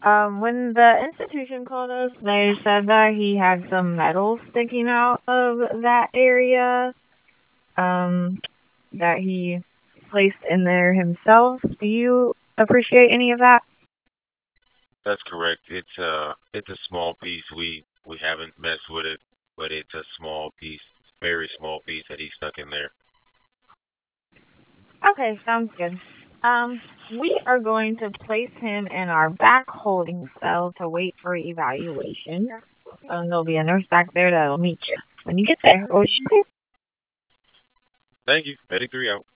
When the institution called us, they said that he had some metal sticking out of that area, um, that he placed in there himself. Do you appreciate any of that? That's correct. It's a small piece. We haven't messed with it, but it's a small piece, very small piece that he stuck in there. Okay, sounds good. We are going to place him in our back holding cell to wait for evaluation. There'll be a nurse back there that'll meet you when you get there. Thank you. Medic 3 out.